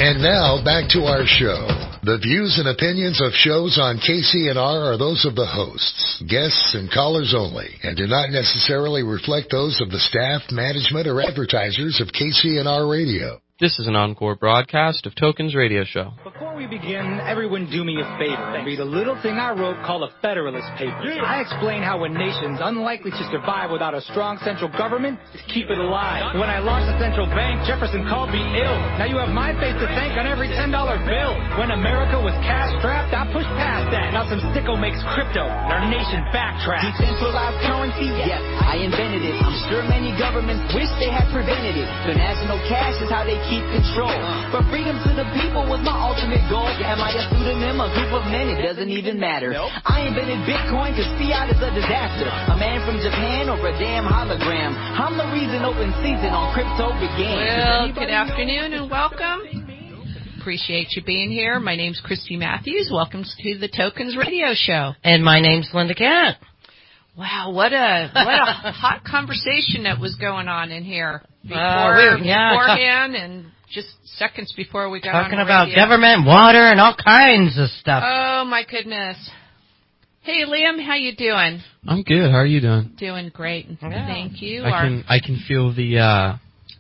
And now, back to our show. The views and opinions of shows on KCNR are those of the hosts, guests, and callers only, and do not necessarily reflect those of the staff, management, or advertisers of KCNR Radio. This is an encore broadcast of Tokens Radio Show. Before we begin, everyone do me a favor and read a little thing I wrote called a Federalist Papers. I explain how a nation's unlikely to survive without a strong central government is keep it alive. When I launched the central bank, Jefferson called me ill. Now you have my face to thank on every $10 bill. When America was cash-strapped, I pushed past that. Now some sicko makes crypto and our nation backtracks. Decentralized currency? Yes, I invented it. I'm sure many governments wish they had prevented it. The national cash is how they keep control. But freedom to the people was my ultimate goal. Am I a pseudonym, a group of men? It doesn't even matter. Nope. I invented Bitcoin because fiat is a disaster. A man from Japan or a damn hologram. I'm the reason open season on crypto began. Well, good afternoon and welcome. Appreciate you being here. My name's Christy Matthews. Welcome to the Tokens Radio Show. And my name's Linda Cat. Wow, what a hot conversation that was going on in here beforehand and just seconds before we got talking on about radio. Government, water, and all kinds of stuff. Oh my goodness. Hey Liam, how you doing? I'm good. How are you doing? Doing great. Yeah. Thank you. I can feel the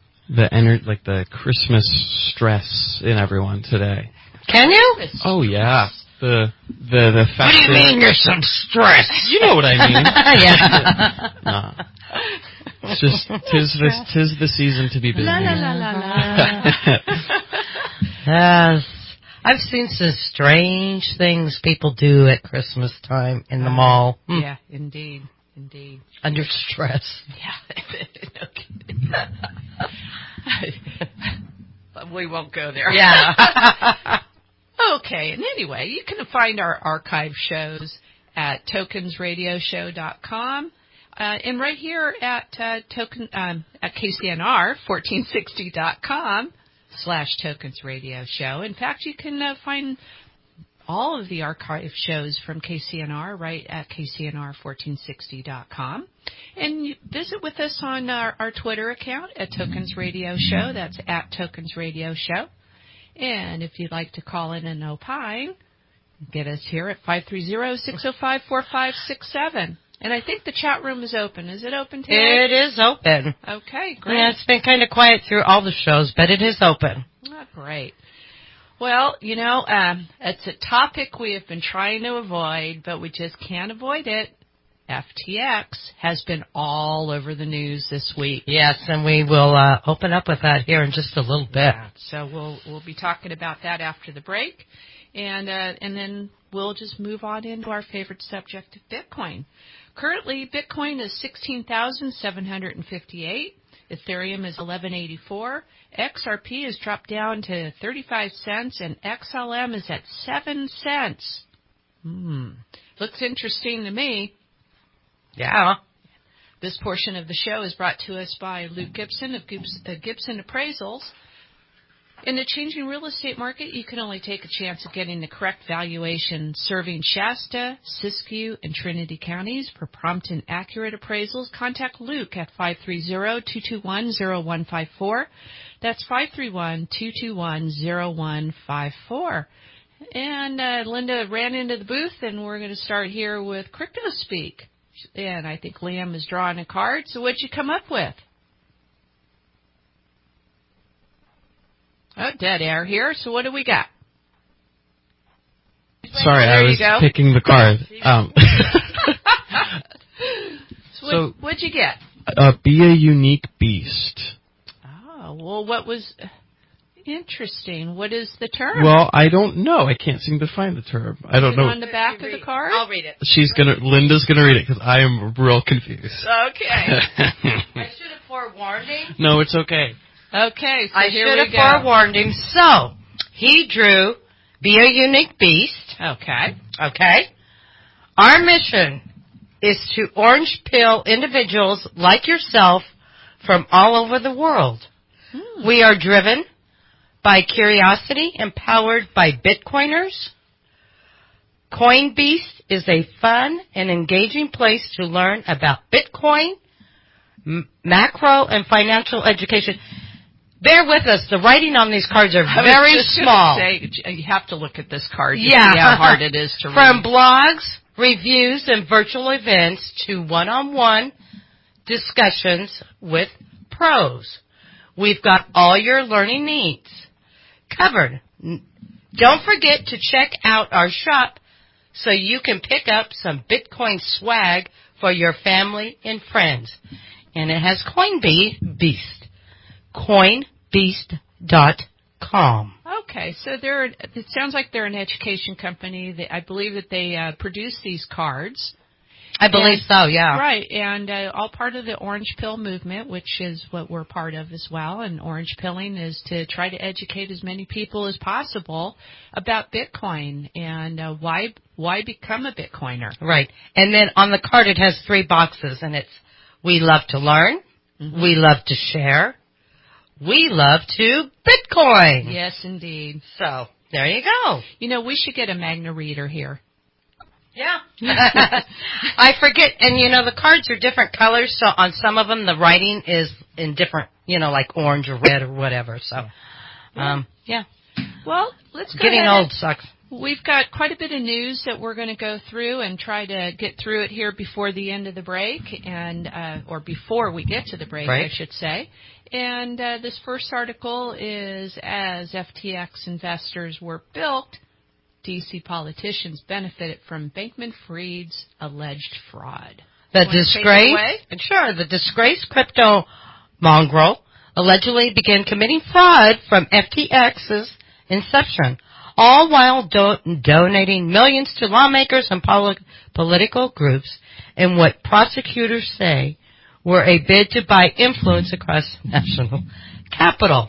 Christmas stress in everyone today. Can you? Oh yeah. The fact. What do you mean you're some stress? You know what I mean. Yeah. Nah. It's just tis the season to be busy. La la la la la. Yes. I've seen some strange things people do at Christmas time in the mall. Yeah, indeed. Under stress. Yeah. No kidding. We won't go there. Yeah. Okay, and anyway, you can find our archive shows at tokensradioshow.com and right here at KCNR1460.com/tokensradioshow. In fact, you can find all of the archive shows from KCNR right at KCNR1460.com. And you visit with us on our Twitter account at Tokens Radio Show. That's at Tokens Radio Show. And if you'd like to call in and opine, get us here at 530-605-4567. And I think the chat room is open. Is it open today? It is open. Okay, great. Yeah, it's been kind of quiet through all the shows, but it is open. Oh, great. Well, it's a topic we have been trying to avoid, but we just can't avoid it. FTX has been all over the news this week. Yes, and we will open up with that here in just a little bit. Yeah, so we'll be talking about that after the break, and then we'll just move on into our favorite subject of Bitcoin. Currently, Bitcoin is 16,758. Ethereum is 1184. XRP has dropped down to 35 cents, and XLM is at 7 cents. Looks interesting to me. Yeah. This portion of the show is brought to us by Luke Gibson of Gibson Appraisals. In the changing real estate market, you can only take a chance of getting the correct valuation. Serving Shasta, Siskiyou, and Trinity counties. For prompt and accurate appraisals, contact Luke at 530-221-0154. That's 531-221-0154. And Linda ran into the booth, and we're going to start here with Crypto Speak. And I think Liam is drawing a card. So what'd you come up with? Oh, dead air here. So what do we got? Sorry, I was picking the card. So what'd you get? Be a unique beast. Oh, well, what was interesting? What is the term? Well, I don't know. I can't seem to find the term. I don't know. On the back of the card? I'll read it. Linda's gonna read it because I am real confused. Okay. I should have forewarned him. No, it's okay. Okay, so I here should we have go. forewarned him. So, he drew Be a Unique Beast. Okay. Okay. Our mission is to orange pill individuals like yourself from all over the world. We are driven by curiosity, empowered by Bitcoiners. Coin Beast is a fun and engaging place to learn about Bitcoin, macro, and financial education. bear with us. The writing on these cards are I was very just gonna small. say, you have to look at this card to Yeah. see how hard it is to read. From blogs, reviews, and virtual events to one-on-one discussions with pros. We've got all your learning needs covered. Don't forget to check out our shop so you can pick up some Bitcoin swag for your family and friends. And it has Coinbeast. Coinbeast.com. Okay, so it sounds like they're an education company. I believe that they produce these cards. I believe so, yeah. Right, and all part of the Orange Pill movement, which is what we're part of as well. And Orange Pilling is to try to educate as many people as possible about Bitcoin and why become a Bitcoiner. Right, and then on the card it has 3 boxes, and it's we love to learn, we love to share, we love to Bitcoin. Yes, indeed. So, there you go. You know, we should get a Magna reader here. Yeah. I forget, and the cards are different colors, so on some of them the writing is in different, like orange or red or whatever, so, yeah. Well, let's go Getting ahead. old sucks. We've got quite a bit of news that we're going to go through and try to get through it here before the end of the break, or before we get to the break, right. I should say. And this first article is, as FTX investors were bilked, D.C. politicians benefited from Bankman-Fried's alleged fraud. The disgraced crypto mongrel allegedly began committing fraud from FTX's inception, all while donating millions to lawmakers and political groups in what prosecutors say were a bid to buy influence across national capital.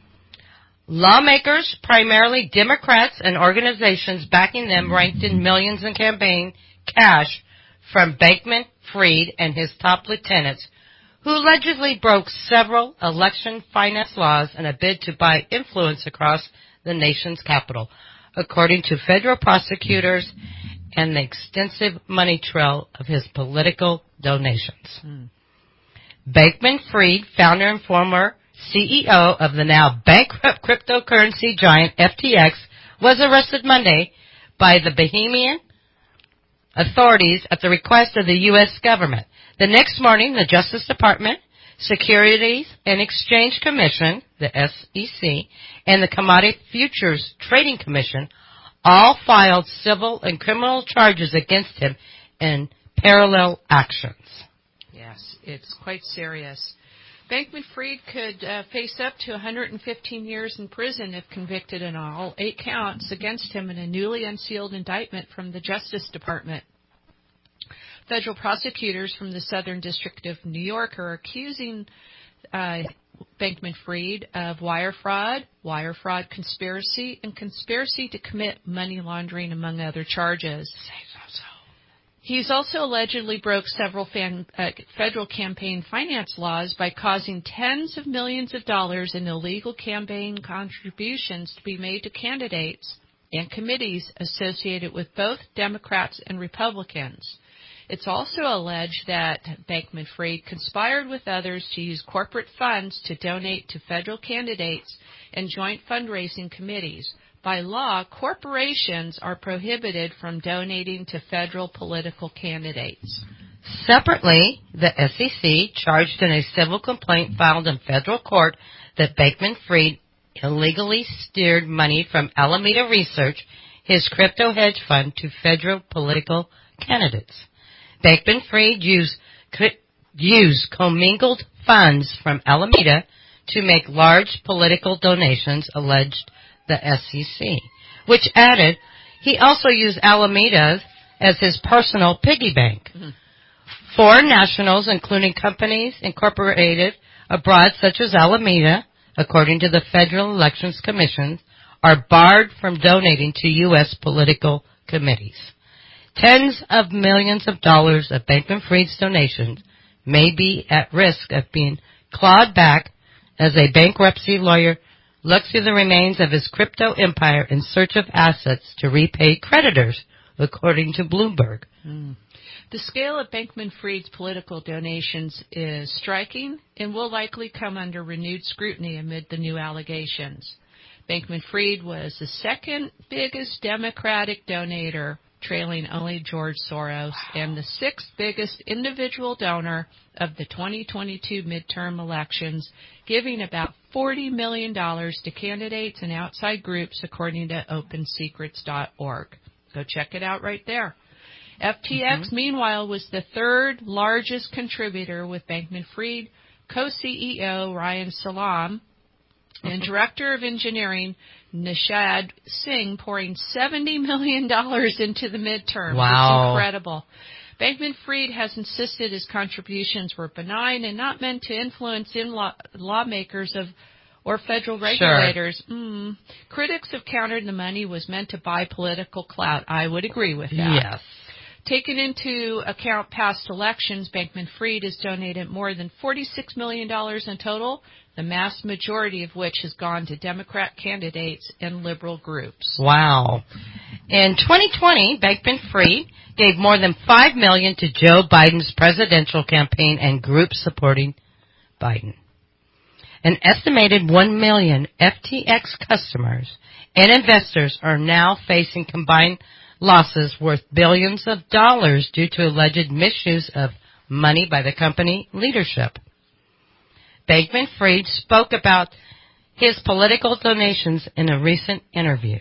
Lawmakers, primarily Democrats and organizations backing them, ranked in millions in campaign cash from Bankman-Fried and his top lieutenants, who allegedly broke several election finance laws in a bid to buy influence across the nation's capital, according to federal prosecutors and the extensive money trail of his political donations. Bankman-Fried, founder and former CEO of the now bankrupt cryptocurrency giant FTX, was arrested Monday by the Bahamian authorities at the request of the U.S. government. The next morning, the Justice Department, Securities and Exchange Commission, the SEC, and the Commodity Futures Trading Commission all filed civil and criminal charges against him in parallel actions. Yes, it's quite serious. Bankman-Fried could face up to 115 years in prison if convicted in all 8 counts against him in a newly unsealed indictment from the Justice Department. Federal prosecutors from the Southern District of New York are accusing Bankman-Fried of wire fraud conspiracy, and conspiracy to commit money laundering, among other charges. He's also allegedly broke several federal campaign finance laws by causing tens of millions of dollars in illegal campaign contributions to be made to candidates and committees associated with both Democrats and Republicans. It's also alleged that Bankman-Fried conspired with others to use corporate funds to donate to federal candidates and joint fundraising committees. By law, corporations are prohibited from donating to federal political candidates. Separately, the SEC charged in a civil complaint filed in federal court that Bankman-Fried illegally steered money from Alameda Research, his crypto hedge fund, to federal political candidates. Bankman-Fried used commingled funds from Alameda to make large political donations, alleged the SEC, which added he also used Alameda as his personal piggy bank. Foreign nationals, including companies incorporated abroad such as Alameda, according to the Federal Elections Commission, are barred from donating to U.S. political committees. Tens of millions of dollars of Bankman-Fried's donations may be at risk of being clawed back as a bankruptcy lawyer looks through the remains of his crypto empire in search of assets to repay creditors, according to Bloomberg. The The scale of Bankman-Fried's political donations is striking and will likely come under renewed scrutiny amid the new allegations. Bankman-Fried was the second biggest Democratic donator, trailing only George Soros, and the sixth biggest individual donor of the 2022 midterm elections, giving about $40 million to candidates and outside groups, according to OpenSecrets.org. Go check it out right there. FTX, meanwhile, was the third largest contributor, with Bankman-Fried co-CEO Ryan Salam and Director of Engineering Nishad Singh pouring $70 million into the midterm. Wow. It's incredible. Bankman-Fried has insisted his contributions were benign and not meant to influence lawmakers or federal regulators. Sure. Critics have countered the money was meant to buy political clout. I would agree with that. Yes. Taking into account past elections, Bankman-Fried has donated more than $46 million in total, the mass majority of which has gone to Democrat candidates and liberal groups. Wow. In 2020, Bankman-Fried gave more than $5 million to Joe Biden's presidential campaign and groups supporting Biden. An estimated 1 million FTX customers and investors are now facing combined losses worth billions of dollars due to alleged misuse of money by the company leadership. Bankman-Fried spoke about his political donations in a recent interview.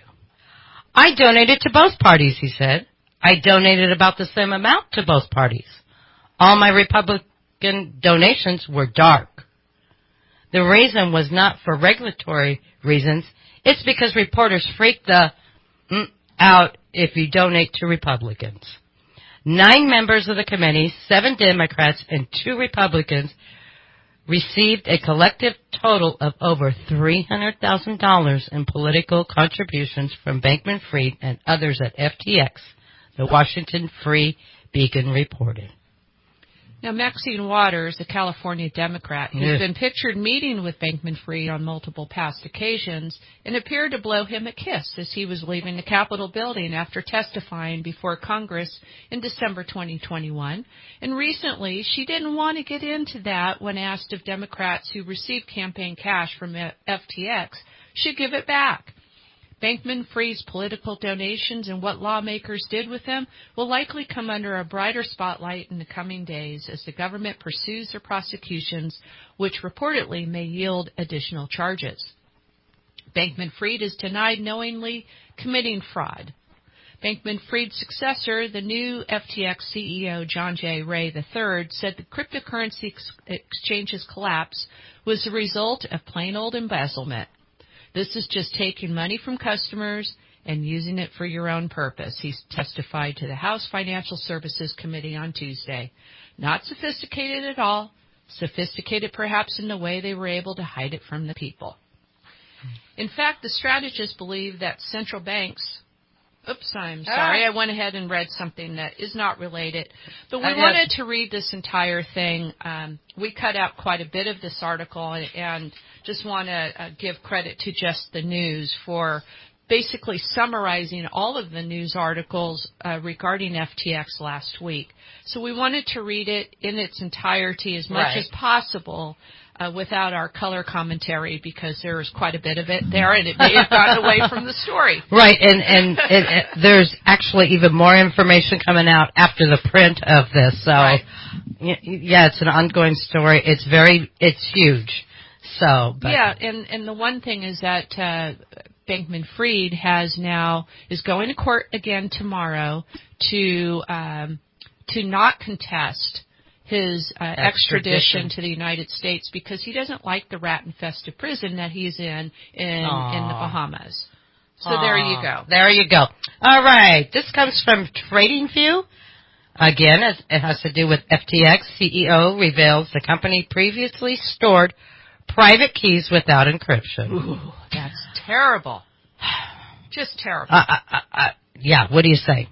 I donated to both parties, he said. I donated about the same amount to both parties. All my Republican donations were dark. The reason was not for regulatory reasons. It's because reporters freak the out if you donate to Republicans. 9 members of the committee, 7 Democrats and 2 Republicans, received a collective total of over $300,000 in political contributions from Bankman-Fried and others at FTX, the Washington Free Beacon reported. Now, Maxine Waters, a California Democrat, who's been pictured meeting with Bankman-Fried on multiple past occasions and appeared to blow him a kiss as he was leaving the Capitol building after testifying before Congress in December 2021. And recently, she didn't want to get into that when asked if Democrats who received campaign cash from FTX should give it back. Bankman-Fried's political donations and what lawmakers did with them will likely come under a brighter spotlight in the coming days as the government pursues their prosecutions, which reportedly may yield additional charges. Bankman-Fried is denied knowingly committing fraud. Bankman-Fried's successor, the new FTX CEO John J. Ray III, said the cryptocurrency exchange's collapse was the result of plain old embezzlement. This is just taking money from customers and using it for your own purpose, he testified to the House Financial Services Committee on Tuesday. Not sophisticated at all, sophisticated perhaps in the way they were able to hide it from the people. In fact, the strategists believe that central banks... Oops, I'm sorry. I went ahead and read something that is not related. But we wanted to read this entire thing. We cut out quite a bit of this article and just want to give credit to Just the News for basically summarizing all of the news articles regarding FTX last week. So we wanted to read it in its entirety as much as possible without our color commentary because there is quite a bit of it there and it may have gotten away from the story. Right, and there's actually even more information coming out after the print of this. So, yeah, it's an ongoing story. It's huge. So, but. Yeah, and the one thing is that Bankman-Fried is going to court again tomorrow to not contest his extradition to the United States because he doesn't like the rat-infested prison that he's in the Bahamas. So there you go. There you go. All right. This comes from TradingView. Again, it has to do with FTX. CEO reveals the company previously stored private keys without encryption. Ooh, that's terrible. Just terrible. Yeah, what do you say?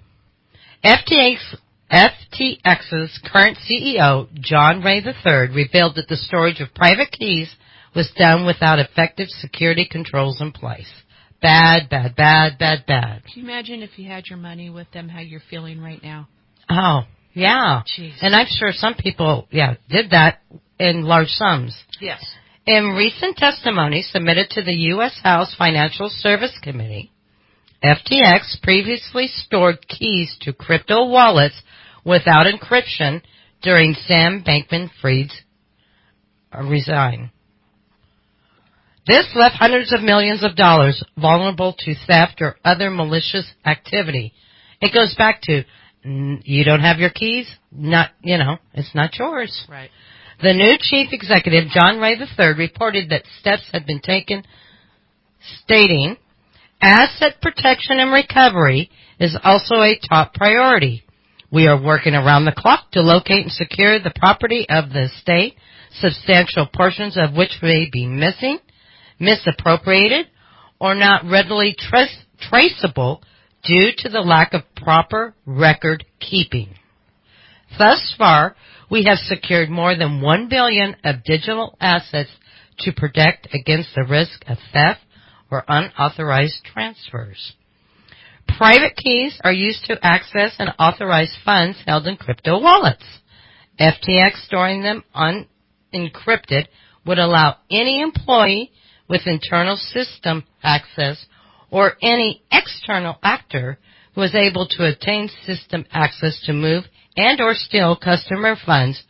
FTX's current CEO, John Ray III, revealed that the storage of private keys was done without effective security controls in place. Bad, bad. Can you imagine if you had your money with them, how you're feeling right now? Oh, Yeah. Jeez. And I'm sure some people, did that in large sums. Yes. In recent testimony submitted to the U.S. House Financial Service Committee, FTX previously stored keys to crypto wallets without encryption during Sam Bankman-Fried's resign. This left hundreds of millions of dollars vulnerable to theft or other malicious activity. It goes back to, you don't have your keys? It's not yours. Right. The new chief executive, John Ray III, reported that steps had been taken, stating, asset protection and recovery is also a top priority. We are working around the clock to locate and secure the property of the estate, substantial portions of which may be missing, misappropriated, or not readily traceable due to the lack of proper record keeping. Thus far, we have secured more than $1 billion of digital assets to protect against the risk of theft or unauthorized transfers. Private keys are used to access and authorize funds held in crypto wallets. FTX storing them unencrypted would allow any employee with internal system access or any external actor who is able to obtain system access to move and or steal customer funds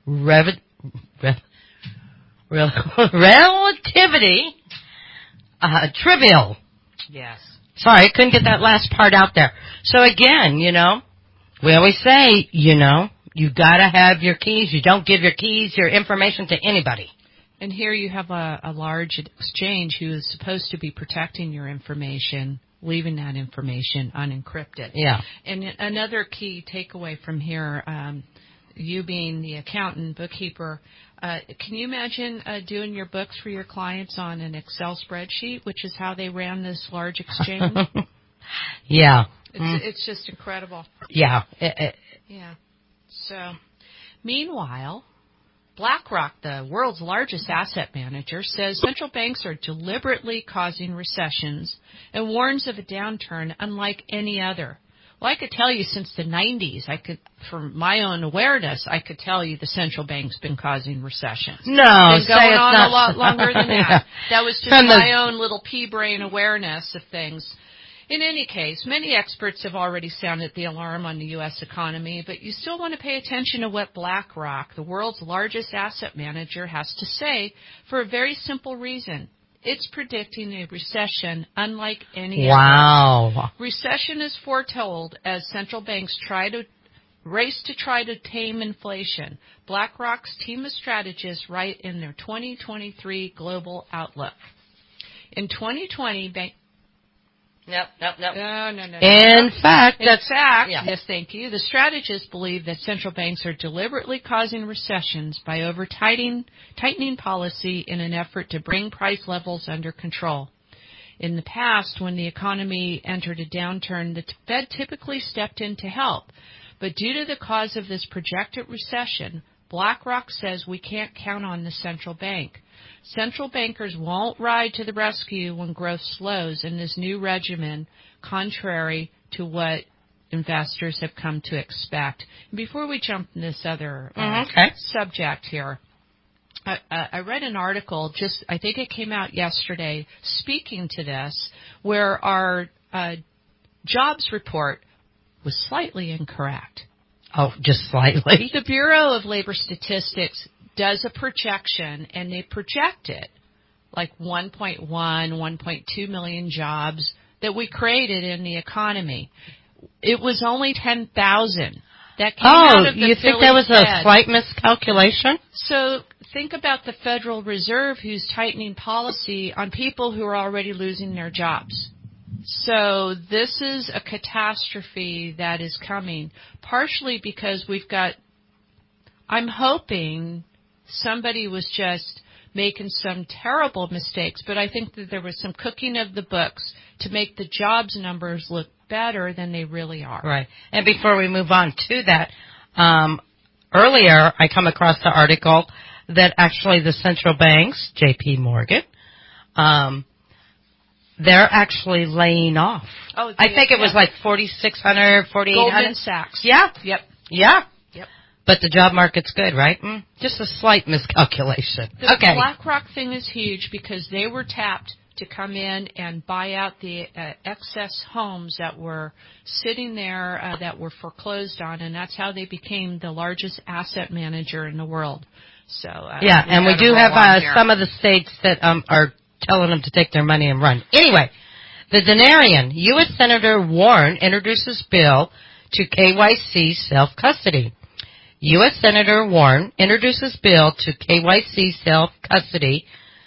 relativity trivial. Yes. Sorry, I couldn't get that last part out there. So again, we always say, you gotta have your keys. You don't give your keys, your information to anybody. And here you have a large exchange who is supposed to be protecting your information, leaving that information unencrypted. Yeah. And another key takeaway from here, you being the accountant, bookkeeper, can you imagine doing your books for your clients on an Excel spreadsheet, which is how they ran this large exchange? Yeah. It's just incredible. Yeah. Yeah. So, meanwhile, BlackRock, the world's largest asset manager, says central banks are deliberately causing recessions and warns of a downturn unlike any other. Well, I could tell you since the 90s, from my own awareness, I could tell you the central bank's been causing recessions. No, it's been going on a lot longer than that. Yeah. That was just my own little pea-brain awareness of things. In any case, many experts have already sounded the alarm on the U.S. economy, but you still want to pay attention to what BlackRock, the world's largest asset manager, has to say for a very simple reason. It's predicting a recession unlike any other. Wow. Recession is foretold as central banks race to try to tame inflation. BlackRock's team of strategists write in their 2023 Global Outlook. In 2020, Nope. No. In fact, yes, thank you. The strategists believe that central banks are deliberately causing recessions by tightening policy in an effort to bring price levels under control. In the past, when the economy entered a downturn, the Fed typically stepped in to help. But due to the cause of this projected recession, BlackRock says we can't count on the central bank. Central bankers won't ride to the rescue when growth slows in this new regimen, contrary to what investors have come to expect. Before we jump in this other subject here, I read an article, I think it came out yesterday, speaking to this, where our jobs report was slightly incorrect. Oh, just slightly? The Bureau of Labor Statistics does a projection, and they project it like 1.1, 1.2 million jobs that we created in the economy. It was only 10,000. That came out of the you think that was a slight miscalculation? So think about the Federal Reserve, who's tightening policy on people who are already losing their jobs. So this is a catastrophe that is coming, partially because I'm hoping somebody was just making some terrible mistakes, but I think that there was some cooking of the books to make the jobs numbers look better than they really are. Right. And before we move on to that, earlier I come across the article that actually the central banks, J.P. Morgan, they're actually laying off. I think it was like 4,600, 4,800. Goldman Sachs. Yeah. Yep. Yeah. Yep. But the job market's good, right? Just a slight miscalculation. The Okay. BlackRock thing is huge because they were tapped to come in and buy out the excess homes that were sitting there that were foreclosed on, and that's how they became the largest asset manager in the world. So yeah, and we do have some of the states that are telling them to take their money and run. Anyway, the Denarian, U.S. Senator Warren introduces bill to KYC self-custody. U.S. Senator Warren introduces bill to KYC self-custody,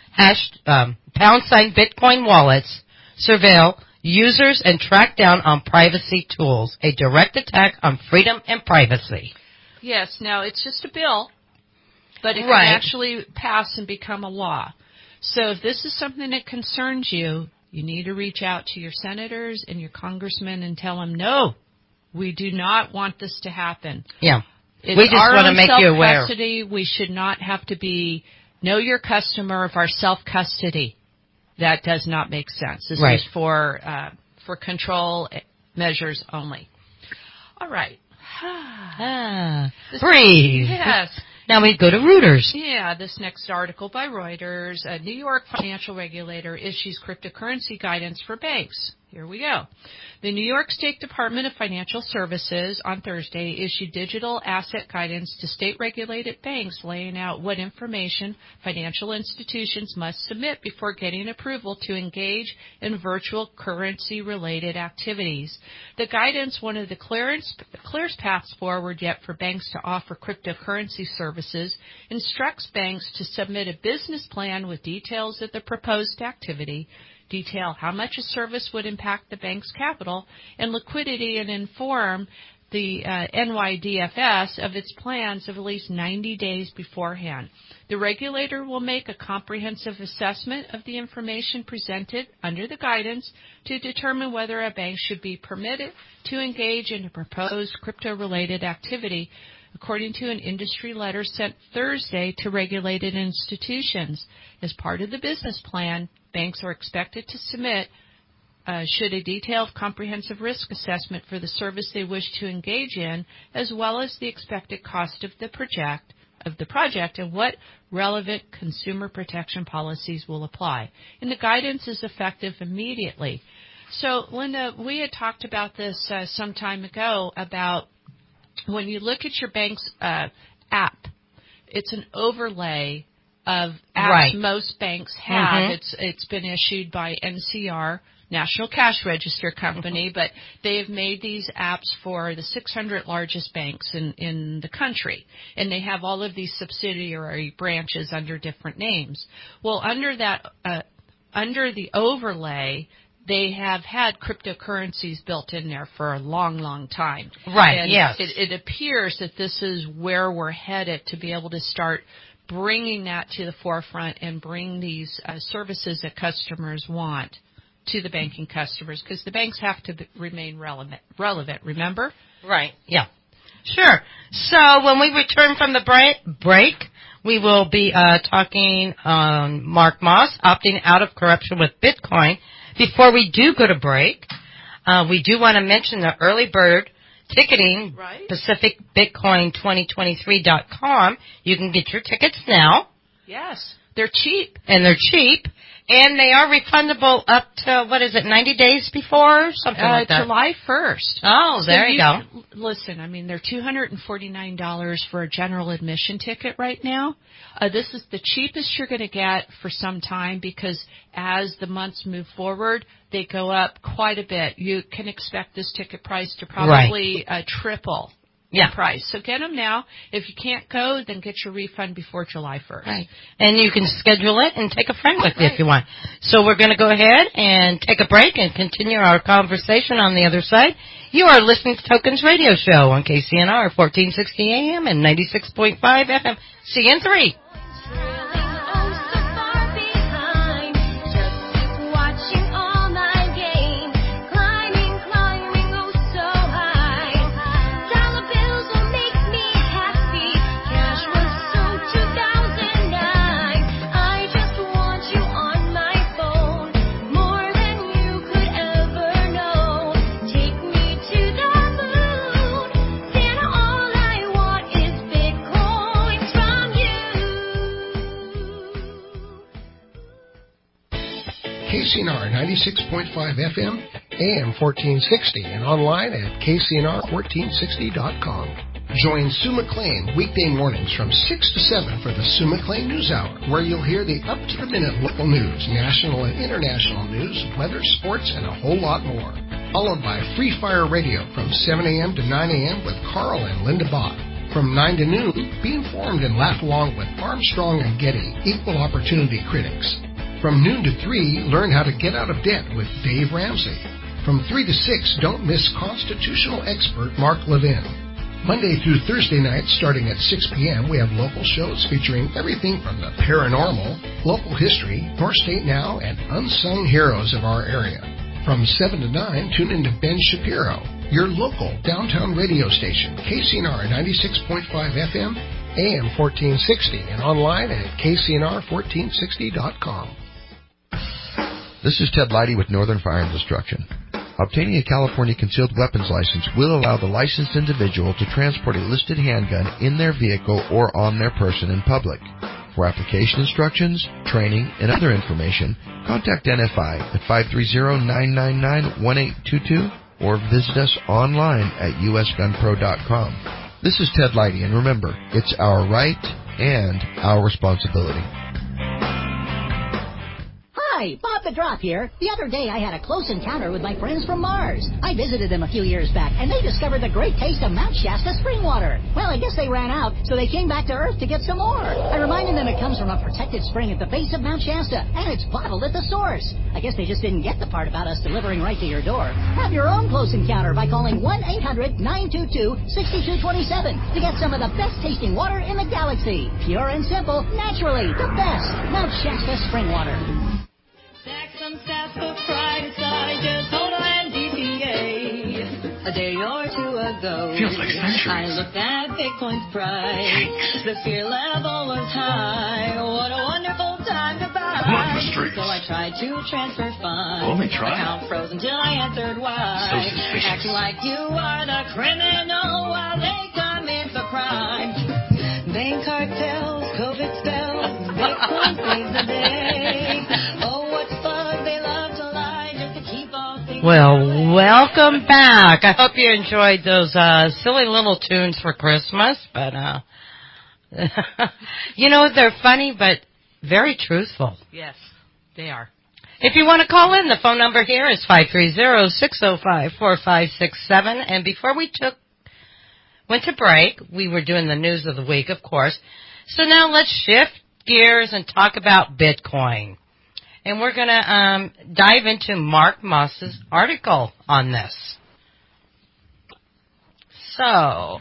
# Bitcoin wallets, surveil users and track down on privacy tools, a direct attack on freedom and privacy. Yes, now it's just a bill, but it can actually pass and become a law. So if this is something that concerns you, you need to reach out to your senators and your congressmen and tell them, no, we do not want this to happen. Yeah. It's we just want to make you aware. We should not have to know your customer of our self-custody. That does not make sense. This is for control measures only. All right. Breathe. Yes. Now we go to Reuters. Yeah, this next article by Reuters. A New York financial regulator issues cryptocurrency guidance for banks. Here we go. The New York State Department of Financial Services on Thursday issued digital asset guidance to state-regulated banks laying out what information financial institutions must submit before getting approval to engage in virtual currency-related activities. The guidance, one of the clearest paths forward yet for banks to offer cryptocurrency services, instructs banks to submit a business plan with details of the proposed activity, detail how much a service would impact the bank's capital and liquidity, and inform the NYDFS of its plans of at least 90 days beforehand. The regulator will make a comprehensive assessment of the information presented under the guidance to determine whether a bank should be permitted to engage in a proposed crypto-related activity, according to an industry letter sent Thursday to regulated institutions. As part of the business plan, banks are expected to submit should a detailed comprehensive risk assessment for the service they wish to engage in, as well as the expected cost of the project and what relevant consumer protection policies will apply. And the guidance is effective immediately. So, Linda, we had talked about this some time ago about when you look at your bank's app, it's an overlay of apps most banks have. It's been issued by NCR, National Cash Register Company, but they have made these apps for the 600 largest banks in the country, and they have all of these subsidiary branches under different names. Well, under the overlay, they have had cryptocurrencies built in there for a long, long time. Right, and yes. It appears that this is where we're headed, to be able to start bringing that to the forefront and bring these services that customers want to the banking customers, because the banks have to remain relevant, remember? Right, yeah. Sure. So when we return from the break, we will be talking on Mark Moss opting out of corruption with Bitcoin. Before we do go to break, we do want to mention the early bird ticketing, PacificBitcoin2023.com. You can get your tickets now. Yes, they're cheap. And they're cheap. And they are refundable up to, 90 days before? Something like that. July 1st. Oh, there you go. Listen, they're $249 for a general admission ticket right now. This is the cheapest you're going to get for some time, because as the months move forward, they go up quite a bit. You can expect this ticket price to probably triple. Yeah. Price. So get them now. If you can't go, then get your refund before July 1st. Right. And you can schedule it and take a friend with you if you want. So we're going to go ahead and take a break and continue our conversation on the other side. You are listening to Tokens Radio Show on KCNR 1460 AM and 96.5 FM. CN3. All KCNR 96.5 FM, AM 1460, and online at KCNR1460.com. Join Sue McLean weekday mornings from 6 to 7 for the Sue McLean News Hour, where you'll hear the up-to-the-minute local news, national and international news, weather, sports, and a whole lot more. Followed by Free Fire Radio from 7 a.m. to 9 a.m. with Carl and Linda Bott. From 9 to noon, be informed and laugh along with Armstrong and Getty, equal opportunity critics. From noon to 3, learn how to get out of debt with Dave Ramsey. From 3 to 6, don't miss constitutional expert Mark Levin. Monday through Thursday nights, starting at 6 p.m., we have local shows featuring everything from the paranormal, local history, North State Now, and unsung heroes of our area. From 7 to 9, tune in to Ben Shapiro, your local downtown radio station, KCNR 96.5 FM, AM 1460, and online at KCNR1460.com. This is Ted Leidy with Northern Fire and Destruction. Obtaining a California concealed weapons license will allow the licensed individual to transport a listed handgun in their vehicle or on their person in public. For application instructions, training, and other information, contact NFI at 530-999-1822 or visit us online at usgunpro.com. This is Ted Leidy, and remember, it's our right and our responsibility. Hi, Bob the Drop here. The other day I had a close encounter with my friends from Mars. I visited them a few years back, and they discovered the great taste of Mount Shasta spring water. Well, I guess they ran out, so they came back to Earth to get some more. I reminded them it comes from a protected spring at the base of Mount Shasta, and it's bottled at the source. I guess they just didn't get the part about us delivering right to your door. Have your own close encounter by calling 1-800-922-6227 to get some of the best tasting water in the galaxy. Pure and simple, naturally, the best. Mount Shasta spring water. Some stats for Friday, just total and DPA. A day or two ago, feels like centuries. I looked at Bitcoin's price. Yikes. The fear level was high. What a wonderful time to buy. So I tried to transfer funds. Only try. Account froze until I answered why. So suspicious. Acting like you are the criminal while they commit the crime. Bank cartels, COVID spells, Bitcoin saves the day. Oh, what's fun, they love to lie just to keep all things. Well, welcome back. I hope you enjoyed those silly little tunes for Christmas, but you know, they're funny but very truthful. Yes, they are. If you want to call in, the phone number here is 530-605-4567. And before we went to break, we were doing the news of the week, of course. So now let's shift gears and talk about Bitcoin. And we're going to dive into Mark Moss's article on this. So,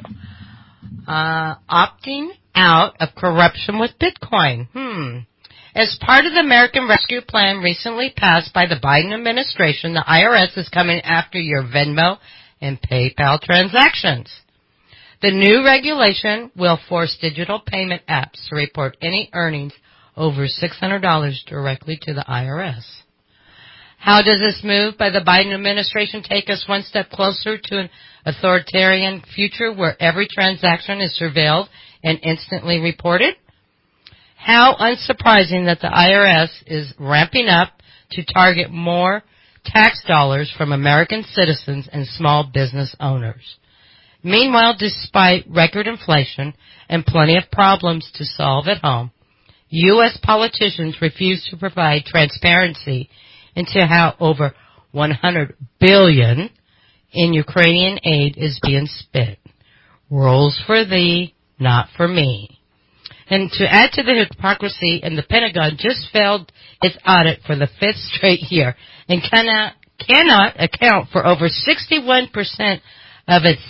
opting out of corruption with Bitcoin. As part of the American Rescue Plan recently passed by the Biden administration, the IRS is coming after your Venmo and PayPal transactions. The new regulation will force digital payment apps to report any earnings over $600 directly to the IRS. How does this move by the Biden administration take us one step closer to an authoritarian future where every transaction is surveilled and instantly reported? How unsurprising that the IRS is ramping up to target more tax dollars from American citizens and small business owners. Meanwhile, despite record inflation and plenty of problems to solve at home, U.S. politicians refuse to provide transparency into how over $100 billion in Ukrainian aid is being spent. Rules for thee, not for me. And to add to the hypocrisy, and the Pentagon just failed its audit for the fifth straight year and cannot account for over 61% of its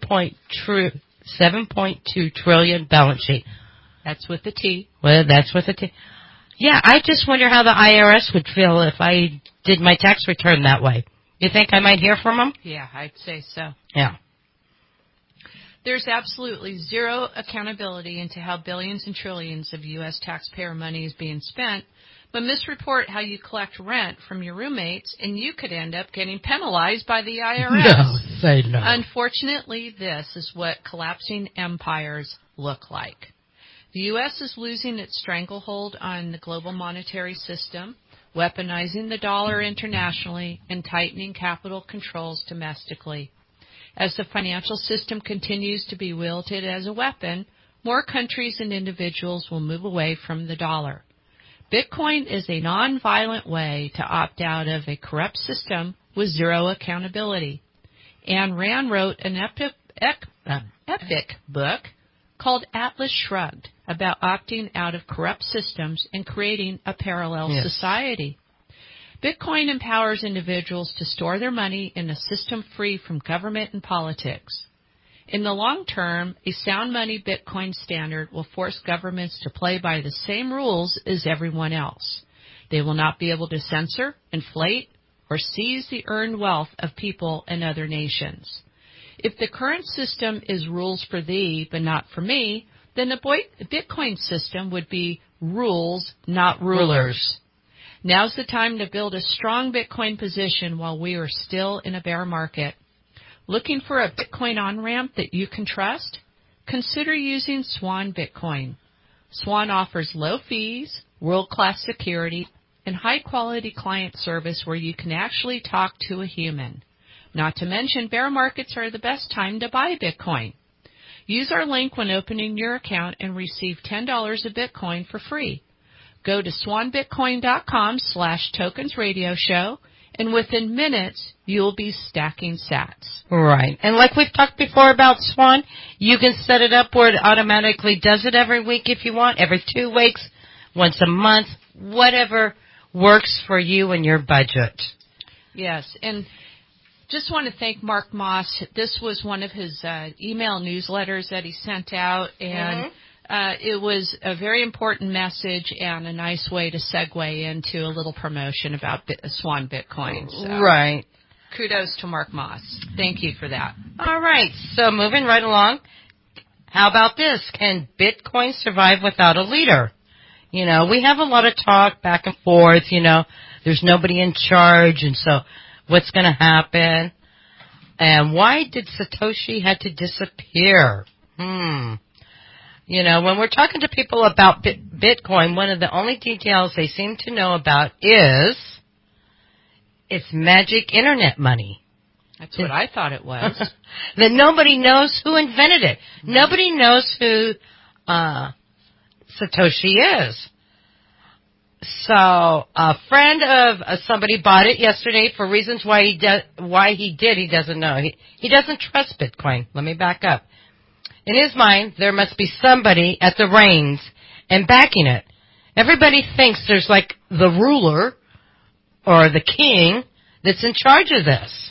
$7.2 trillion balance sheet. That's with the T. Well, that's with the T. Yeah, I just wonder how the IRS would feel if I did my tax return that way. You think I might hear from them? Yeah, I'd say so. Yeah. There's absolutely zero accountability into how billions and trillions of U.S. taxpayer money is being spent, but misreport how you collect rent from your roommates, and you could end up getting penalized by the IRS. No, say no. Unfortunately, this is what collapsing empires look like. The U.S. is losing its stranglehold on the global monetary system, weaponizing the dollar internationally, and tightening capital controls domestically. As the financial system continues to be wielded as a weapon, more countries and individuals will move away from the dollar. Bitcoin is a nonviolent way to opt out of a corrupt system with zero accountability. Ayn Rand wrote an epic book called Atlas Shrugged about opting out of corrupt systems and creating a parallel society. Bitcoin empowers individuals to store their money in a system free from government and politics. In the long term, a sound money Bitcoin standard will force governments to play by the same rules as everyone else. They will not be able to censor, inflate, or seize the earned wealth of people and other nations. If the current system is rules for thee but not for me, then the Bitcoin system would be rules, not rulers. Now's the time to build a strong Bitcoin position while we are still in a bear market. Looking for a Bitcoin on-ramp that you can trust? Consider using Swan Bitcoin. Swan offers low fees, world-class security, and high-quality client service where you can actually talk to a human. Not to mention, bear markets are the best time to buy Bitcoin. Use our link when opening your account and receive $10 of Bitcoin for free. Go to swanbitcoin.com/tokensradioshow, and within minutes, you'll be stacking sats. Right. And like we've talked before about Swan, you can set it up where it automatically does it every week if you want, every 2 weeks, once a month, whatever works for you and your budget. Yes, and just want to thank Mark Moss. This was one of his email newsletters that he sent out, and it was a very important message and a nice way to segue into a little promotion about Swan Bitcoin. So, right. Kudos to Mark Moss. Thank you for that. All right, so moving right along, how about this? Can Bitcoin survive without a leader? You know, we have a lot of talk back and forth, you know, there's nobody in charge, and so what's going to happen? And why did Satoshi had to disappear? You know, when we're talking to people about Bitcoin, one of the only details they seem to know about is it's magic internet money. That's what I thought it was. That nobody knows who invented it. Nobody knows who Satoshi is. So a friend of somebody bought it yesterday for reasons why he did, he doesn't know. He doesn't trust Bitcoin. Let me back up. In his mind, there must be somebody at the reins and backing it. Everybody thinks there's like the ruler or the king that's in charge of this.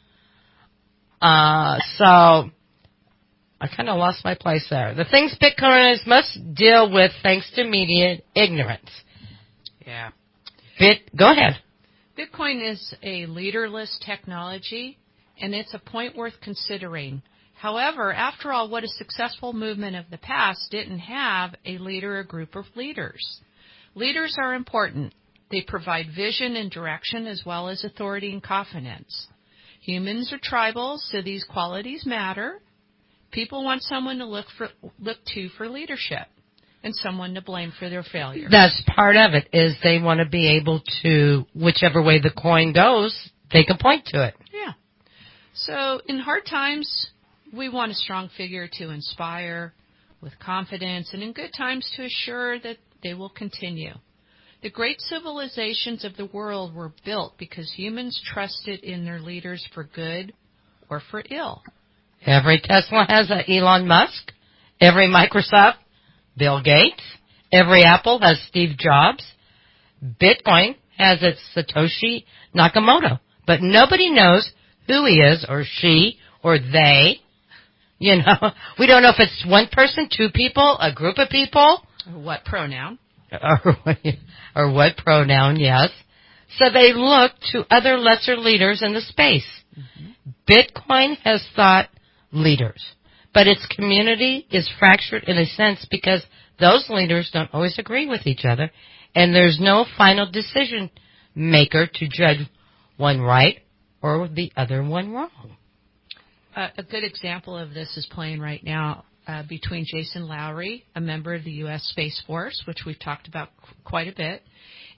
So I kind of lost my place there. The things Bitcoiners must deal with thanks to media ignorance. Yeah. Go ahead. Bitcoin is a leaderless technology, and it's a point worth considering. However, after all, what a successful movement of the past didn't have a leader or group of leaders. Leaders are important. They provide vision and direction as well as authority and confidence. Humans are tribal, so these qualities matter. People want someone to look to for leadership and someone to blame for their failures. That's part of it, is they want to be able to, whichever way the coin goes, they can point to it. Yeah. So in hard times, we want a strong figure to inspire with confidence, and in good times to assure that they will continue. The great civilizations of the world were built because humans trusted in their leaders for good or for ill. Every Tesla has a Elon Musk. Every Microsoft, Bill Gates. Every Apple has Steve Jobs. Bitcoin has its Satoshi Nakamoto. But nobody knows who he is or she or they. You know, we don't know if it's one person, two people, a group of people. Or what pronoun. Or what pronoun, yes. So they look to other lesser leaders in the space. Bitcoin has thought leaders, but its community is fractured in a sense because those leaders don't always agree with each other, and there's no final decision maker to judge one right or the other one wrong. A good example of this is playing right now between Jason Lowry, a member of the U.S. Space Force, which we've talked about quite a bit,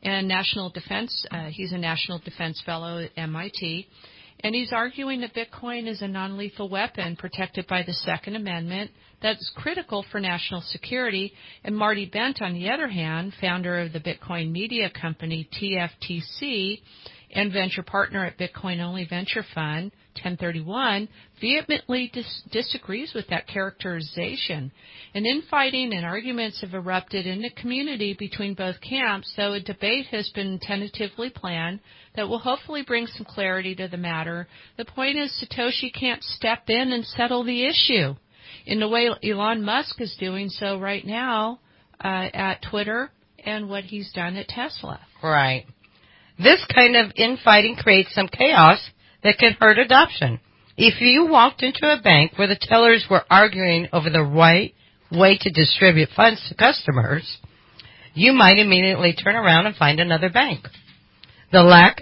and national defense. He's a national defense fellow at MIT. And he's arguing that Bitcoin is a non-lethal weapon protected by the Second Amendment that's critical for national security. And Marty Bent, on the other hand, founder of the Bitcoin media company TFTC and venture partner at Bitcoin Only Venture Fund, 1031, vehemently disagrees with that characterization. And infighting and arguments have erupted in the community between both camps, though a debate has been tentatively planned that will hopefully bring some clarity to the matter. The point is Satoshi can't step in and settle the issue in the way Elon Musk is doing so right now at Twitter and what he's done at Tesla. Right. This kind of infighting creates some chaos that can hurt adoption. If you walked into a bank where the tellers were arguing over the right way to distribute funds to customers, you might immediately turn around and find another bank. The lack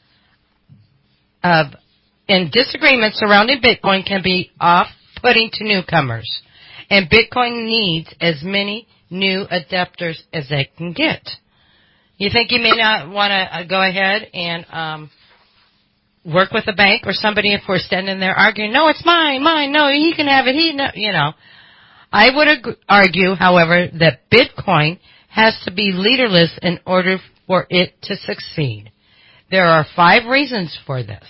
of and disagreement surrounding Bitcoin can be off-putting to newcomers, and Bitcoin needs as many new adopters as they can get. You think you may not want to go ahead and work with a bank or somebody if we're standing there arguing, no, it's mine, no, he can have it, I would argue, however, that Bitcoin has to be leaderless in order for it to succeed. There are 5 reasons for this.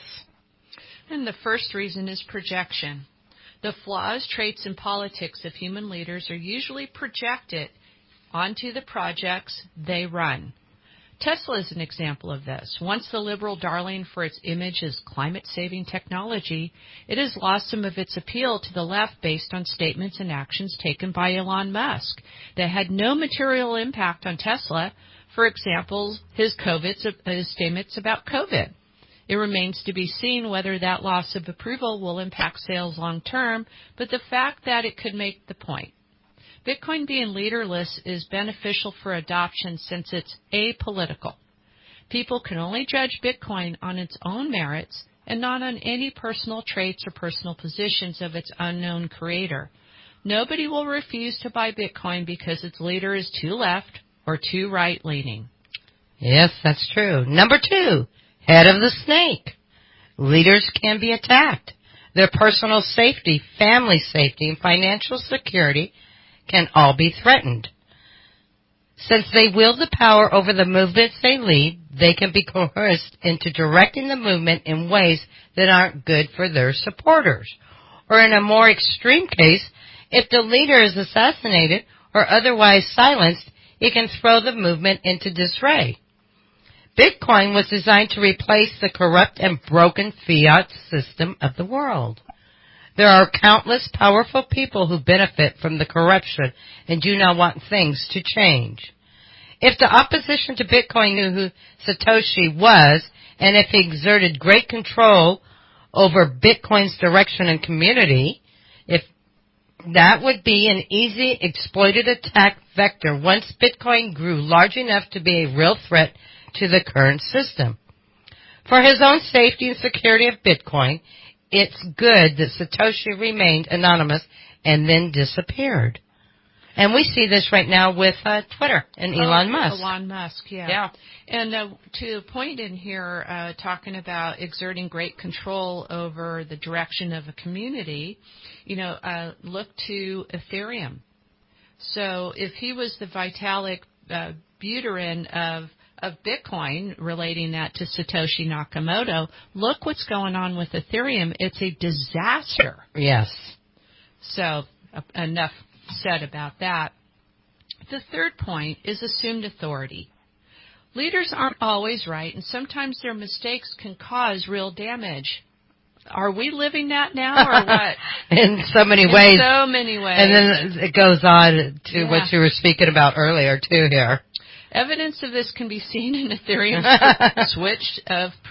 And the first reason is projection. The flaws, traits, and politics of human leaders are usually projected onto the projects they run. Tesla is an example of this. Once the liberal darling for its image as climate-saving technology, it has lost some of its appeal to the left based on statements and actions taken by Elon Musk that had no material impact on Tesla. For example, his statements about COVID. It remains to be seen whether that loss of approval will impact sales long term, but the fact that it could make the point. Bitcoin being leaderless is beneficial for adoption since it's apolitical. People can only judge Bitcoin on its own merits and not on any personal traits or personal positions of its unknown creator. Nobody will refuse to buy Bitcoin because its leader is too left or too right-leaning. Yes, that's true. Number 2, head of the snake. Leaders can be attacked. Their personal safety, family safety, and financial security can all be threatened. Since they wield the power over the movements they lead, they can be coerced into directing the movement in ways that aren't good for their supporters. Or in a more extreme case, if the leader is assassinated or otherwise silenced, it can throw the movement into disarray. Bitcoin was designed to replace the corrupt and broken fiat system of the world. There are countless powerful people who benefit from the corruption and do not want things to change. If the opposition to Bitcoin knew who Satoshi was, and if he exerted great control over Bitcoin's direction and community, if that would be an easy exploited attack vector once Bitcoin grew large enough to be a real threat to the current system. For his own safety and security of Bitcoin, it's good that Satoshi remained anonymous and then disappeared. And we see this right now with Twitter and Elon Musk. Elon Musk, yeah. And to point in here, talking about exerting great control over the direction of a community, look to Ethereum. So if he was the Vitalik Buterin of Bitcoin, relating that to Satoshi Nakamoto, look what's going on with Ethereum. It's a disaster. Yes. So enough said about that. The third point is assumed authority. Leaders aren't always right, and sometimes their mistakes can cause real damage. Are we living that now, or what? In so many ways. In so many ways. And then it goes on to what you were speaking about earlier, too, here. Evidence of this can be seen in Ethereum's switch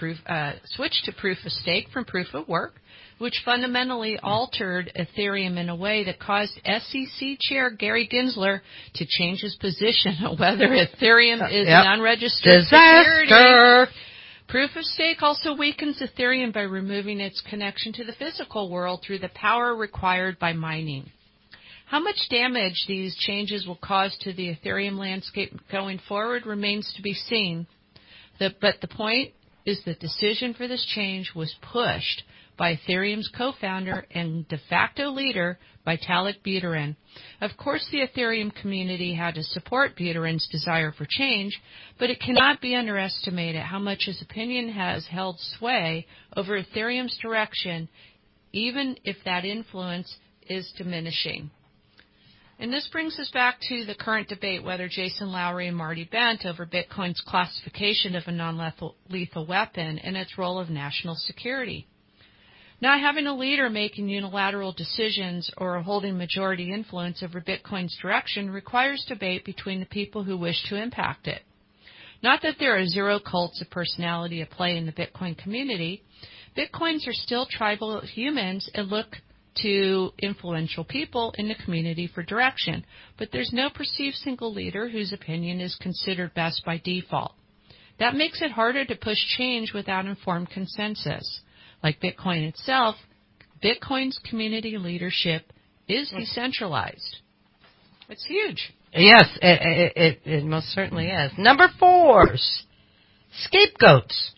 to proof of stake from proof of work, which fundamentally altered Ethereum in a way that caused SEC Chair Gary Gensler to change his position on whether Ethereum is an unregistered security. Proof of stake also weakens Ethereum by removing its connection to the physical world through the power required by mining. How much damage these changes will cause to the Ethereum landscape going forward remains to be seen. But the point is the decision for this change was pushed by Ethereum's co-founder and de facto leader, Vitalik Buterin. Of course, the Ethereum community had to support Buterin's desire for change, but it cannot be underestimated how much his opinion has held sway over Ethereum's direction, even if that influence is diminishing. And this brings us back to the current debate whether Jason Lowery and Marty Bent over Bitcoin's classification of a non-lethal weapon and its role of national security. Not having a leader making unilateral decisions or holding majority influence over Bitcoin's direction requires debate between the people who wish to impact it. Not that there are zero cults of personality at play in the Bitcoin community. Bitcoins are still tribal humans and look to influential people in the community for direction, but there's no perceived single leader whose opinion is considered best by default. That makes it harder to push change without informed consensus. Like Bitcoin itself, Bitcoin's community leadership is decentralized. It's huge. Yes, it most certainly is. Number 4, scapegoats.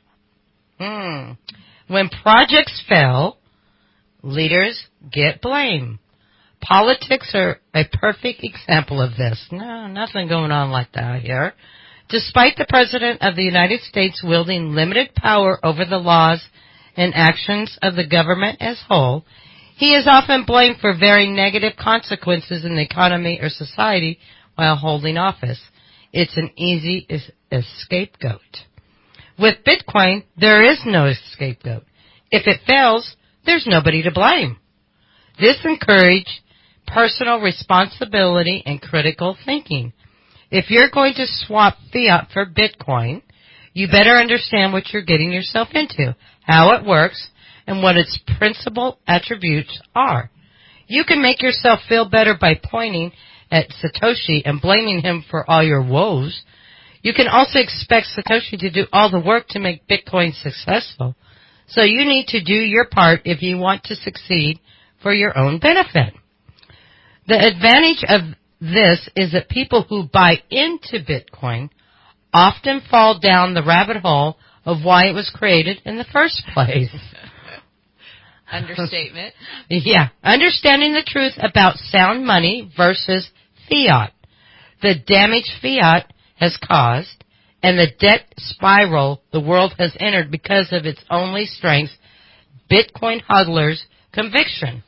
When projects fail, leaders get blame. Politics are a perfect example of this. No, nothing going on like that here. Despite the President of the United States wielding limited power over the laws and actions of the government as whole, he is often blamed for very negative consequences in the economy or society while holding office. It's an easy scapegoat. With Bitcoin, there is no scapegoat. If it fails, there's nobody to blame. This encouraged personal responsibility and critical thinking. If you're going to swap fiat for Bitcoin, you better understand what you're getting yourself into, how it works, and what its principal attributes are. You can make yourself feel better by pointing at Satoshi and blaming him for all your woes. You can also expect Satoshi to do all the work to make Bitcoin successful. So you need to do your part if you want to succeed for your own benefit. The advantage of this is that people who buy into Bitcoin often fall down the rabbit hole of why it was created in the first place. Understatement. Yeah. Understanding the truth about sound money versus fiat. The damage fiat has caused and the debt spiral the world has entered because of its only strength, Bitcoin hodlers' conviction.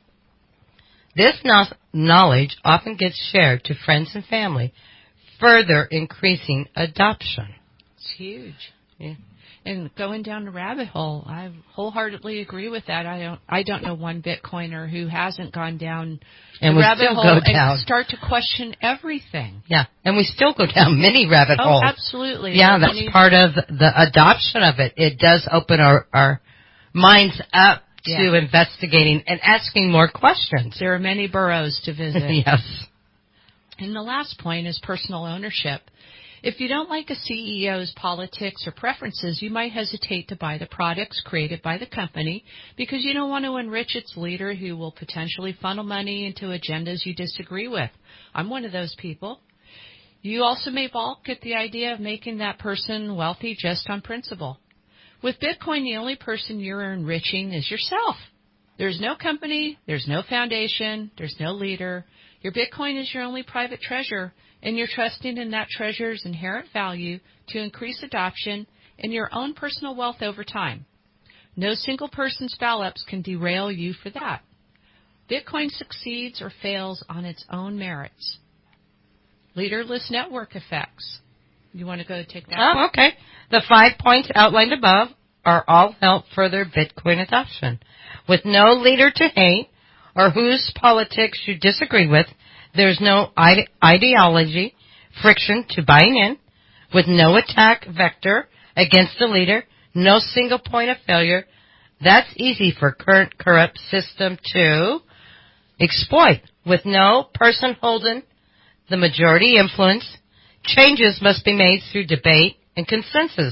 This knowledge often gets shared to friends and family, further increasing adoption. It's huge. Yeah. And going down the rabbit hole, I wholeheartedly agree with that. I don't know one Bitcoiner who hasn't gone down the rabbit hole and start to question everything. Yeah, and we still go down many rabbit holes. Oh, absolutely. Yeah, that's part of the adoption of it. It does open our minds up to investigating and asking more questions. There are many burrows to visit. Yes. And the last point is personal ownership. If you don't like a CEO's politics or preferences, you might hesitate to buy the products created by the company because you don't want to enrich its leader who will potentially funnel money into agendas you disagree with. I'm one of those people. You also may balk at the idea of making that person wealthy just on principle. With Bitcoin, the only person you're enriching is yourself. There's no company, there's no foundation, there's no leader. Your Bitcoin is your only private treasure, and you're trusting in that treasure's inherent value to increase adoption and your own personal wealth over time. No single person's foul-ups can derail you for that. Bitcoin succeeds or fails on its own merits. Leaderless network effects. You want to go take that? Oh, okay. The 5 points outlined above are all help further Bitcoin adoption. With no leader to hate or whose politics you disagree with, there's no ideology, friction to buying in. With no attack vector against the leader, no single point of failure, that's easy for current corrupt system to exploit. With no person holding the majority influence, changes must be made through debate and consensus.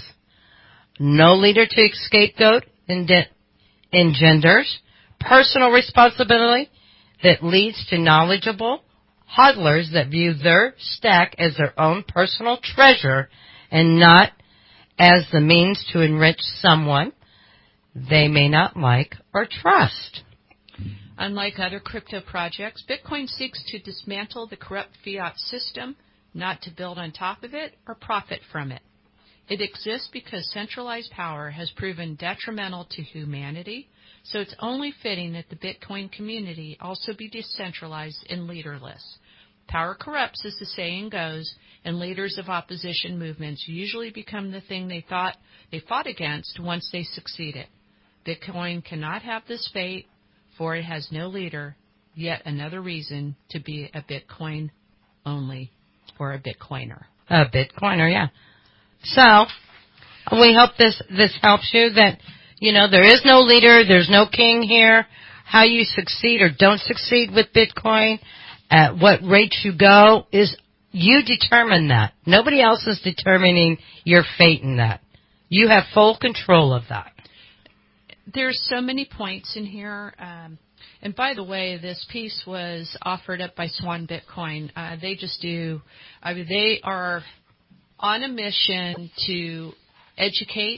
No leader to scapegoat engenders personal responsibility that leads to knowledgeable hodlers that view their stack as their own personal treasure and not as the means to enrich someone they may not like or trust. Unlike other crypto projects, Bitcoin seeks to dismantle the corrupt fiat system, not to build on top of it or profit from it. It exists because centralized power has proven detrimental to humanity, so it's only fitting that the Bitcoin community also be decentralized and leaderless. Power corrupts, as the saying goes, and leaders of opposition movements usually become the thing they fought against once they succeeded. Bitcoin cannot have this fate, for it has no leader, yet another reason to be a Bitcoin only, or a Bitcoiner. A Bitcoiner, yeah. So, we hope this helps you that, there is no leader, there's no king here. How you succeed or don't succeed with Bitcoin, at what rate you go, is you determine that. Nobody else is determining your fate in that. You have full control of that. There's so many points in here. And by the way, this piece was offered up by Swan Bitcoin. They are on a mission to educate,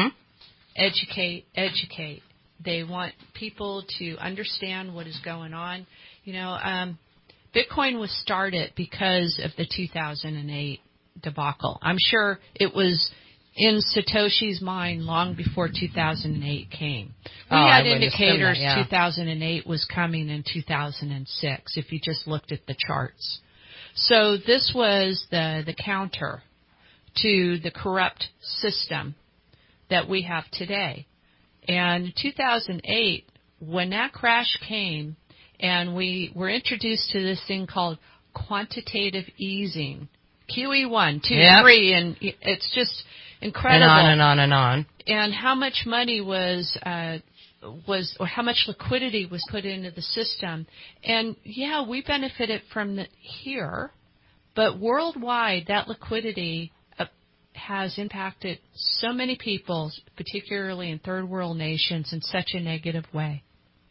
educate. They want people to understand what is going on. Bitcoin was started because of the 2008 debacle. I'm sure it was in Satoshi's mind long before 2008 came. We had indicators 2008 was coming in 2006, if you just looked at the charts. So this was the counter to the corrupt system that we have today. And in 2008, when that crash came, and we were introduced to this thing called quantitative easing, QE1, 2, 3, and it's just incredible. And on and on and on. And how much money or how much liquidity was put into the system. And we benefited from it here, but worldwide that liquidity has impacted so many people, particularly in third world nations, in such a negative way.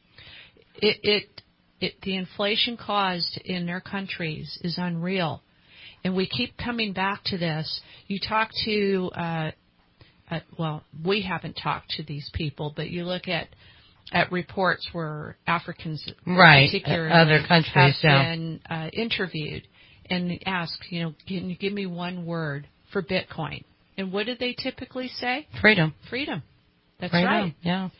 The inflation caused in their countries is unreal. And we keep coming back to this. You talk to, we haven't talked to these people, but you look at reports where Africans, particularly, other countries, have been interviewed and asked, can you give me one word for Bitcoin? And what did they typically say? Freedom. That's Freedom. right. Yeah.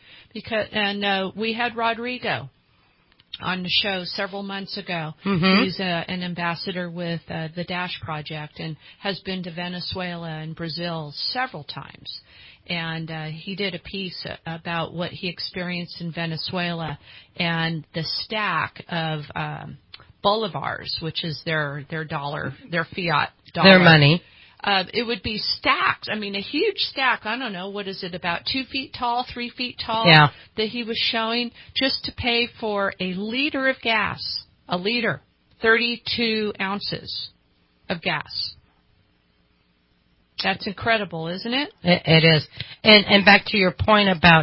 We had Rodrigo on the show several months ago. Mm-hmm. He's an ambassador with the Dash Project and has been to Venezuela and Brazil several times. And he did a piece about what he experienced in Venezuela and the stack of bolivars, which is their dollar, their fiat dollar. Their money. It would be stacked. I mean, a huge stack. I don't know, what is it, about 2 feet tall, 3 feet tall? Yeah. That he was showing just to pay for a liter of gas. A liter. 32 ounces of gas. That's incredible, isn't it? It is. And back to your point about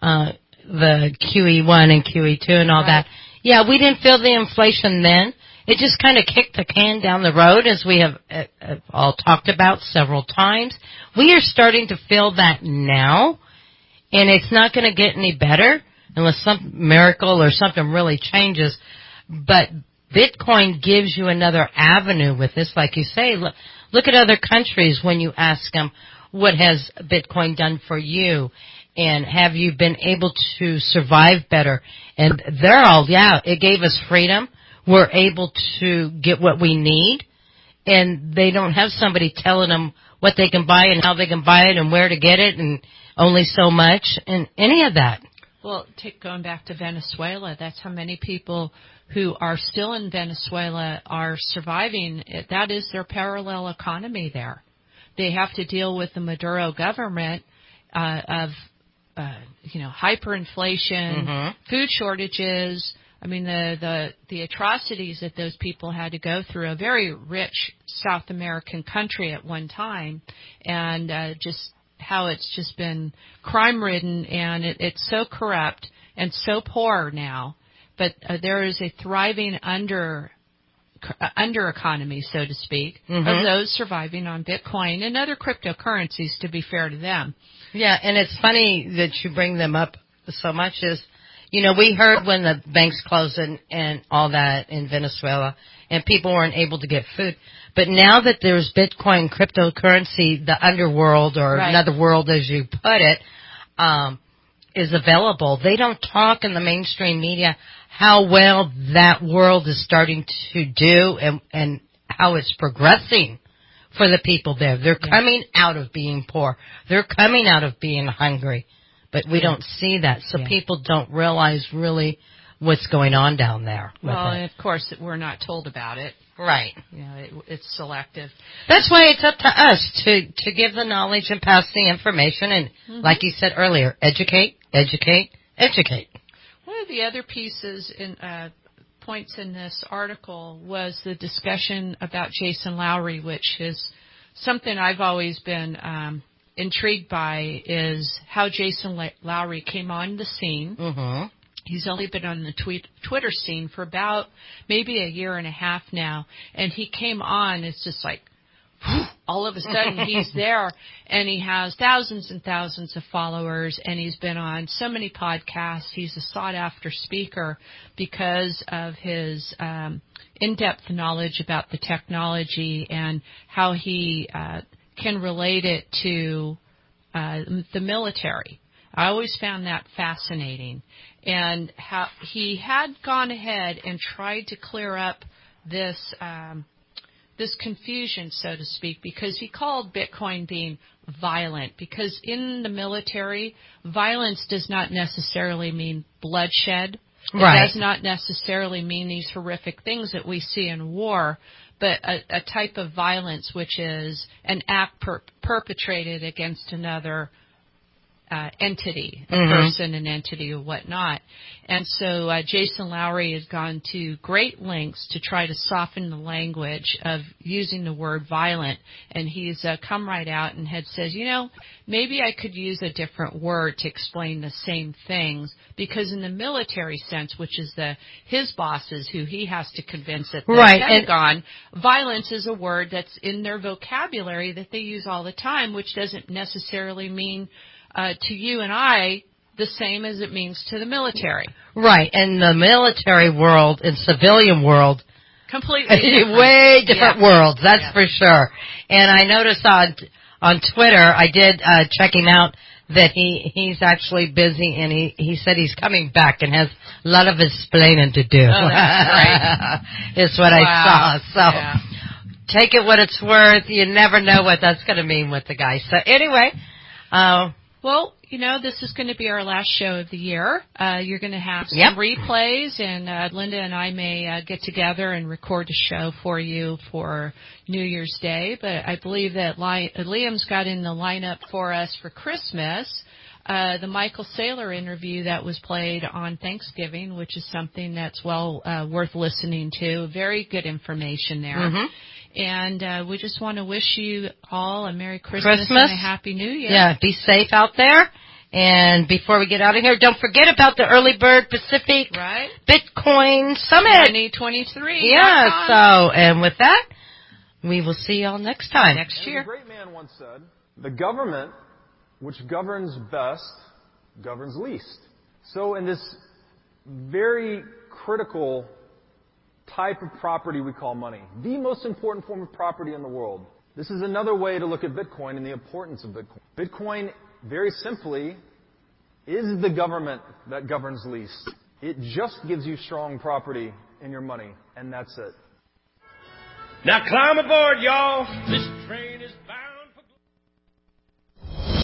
the QE1 and QE2 and all that. Yeah, we didn't feel the inflation then. It just kind of kicked the can down the road, as we have all talked about several times. We are starting to feel that now, and it's not going to get any better unless some miracle or something really changes. But Bitcoin gives you another avenue with this. Like you say, look at other countries when you ask them, what has Bitcoin done for you? And have you been able to survive better? And they're all, it gave us freedom. We're able to get what we need, and they don't have somebody telling them what they can buy and how they can buy it and where to get it and only so much and any of that. Well, going back to Venezuela, that's how many people who are still in Venezuela are surviving. That is their parallel economy there. They have to deal with the Maduro government of hyperinflation, food shortages. I mean, the atrocities that those people had to go through. A very rich South American country at one time, and just how it's just been crime-ridden, and it's so corrupt and so poor now. but there is a thriving under economy, so to speak, of those surviving on Bitcoin and other cryptocurrencies, to be fair to them. Yeah, and it's funny that you bring them up so much is, we heard when the banks closed and all that in Venezuela and people weren't able to get food. But now that there's Bitcoin cryptocurrency, the underworld or another world as you put it, is available. They don't talk in the mainstream media how well that world is starting to do and how it's progressing for the people there. They're coming out of being poor. They're coming out of being hungry. But we don't see that, so people don't realize really what's going on down there. Well, and of course, we're not told about it. Right. It's selective. That's why it's up to us to give the knowledge and pass the information and, like you said earlier, educate. One of the other pieces in points in this article was the discussion about Jason Lowry, which is something I've always been intrigued by, is how Jason Lowry came on the scene. He's only been on the Twitter scene for about maybe a year and a half now, and he came on, it's just like, all of a sudden he's there, and he has thousands and thousands of followers, and he's been on so many podcasts. He's a sought-after speaker because of his in-depth knowledge about the technology and how he can relate it to the military. I always found that fascinating. And how he had gone ahead and tried to clear up this this confusion, so to speak, because he called Bitcoin being violent. Because in the military, violence does not necessarily mean bloodshed. It does not necessarily mean these horrific things that we see in war, but a type of violence which is an act perpetrated against another entity, a person, an entity, or whatnot. And so Jason Lowry has gone to great lengths to try to soften the language of using the word violent. And he's come right out and had says, maybe I could use a different word to explain the same things, because in the military sense, which is his bosses who he has to convince at the Pentagon, violence is a word that's in their vocabulary that they use all the time, which doesn't necessarily mean to you and I the same as it means to the military. Right, and the military world and civilian world, completely different. Way different worlds, that's for sure. And I noticed on Twitter, I did check him out, that he's actually busy, and he said he's coming back and has a lot of explaining to do. Oh, that's great. Is what I saw. So take it what it's worth. You never know what that's going to mean with the guy. So anyway, well, this is going to be our last show of the year. You're going to have some replays, and Linda and I may get together and record a show for you for New Year's Day. But I believe that Liam's got in the lineup for us for Christmas the Michael Saylor interview that was played on Thanksgiving, which is something that's well worth listening to. Very good information there. And we just want to wish you all a Merry Christmas and a Happy New Year. Yeah, be safe out there. And before we get out of here, don't forget about the Early Bird Pacific Bitcoin Summit 2023. Yeah, so, and with that, we will see y'all next time. Next year. A great man once said, the government which governs best governs least. So in this very critical type of property we call money, the most important form of property in the world, this is another way to look at Bitcoin and the importance of Bitcoin. Bitcoin, very simply, is the government that governs least. It just gives you strong property in your money, and that's it. Now climb aboard, y'all. This train is bound.